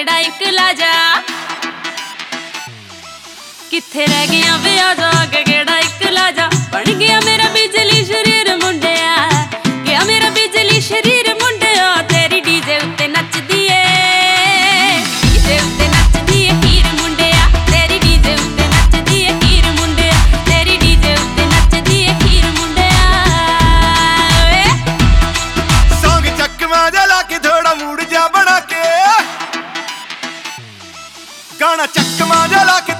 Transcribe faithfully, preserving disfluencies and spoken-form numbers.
गेड़ा इक ला जा किथे रह गया वे आ जा गेड़ा इक ला जा बन गया मेरा बिजली शरीर मुंडिया गया मेरा बिजली शरीर मुंडिया तेरी डीजे उत्ते नचदी ए डीजे उत्ते नचदी ए हीर मुंडिया तेरी डीजे उत्ते नचदी ए हीर मुंडिया तेरी डीजे उत्ते नचदी ए हीर मुंडिया सॉन्ग चकमा जा लाके थोड़ा मूड जा बना के गाना चकमा जा लाके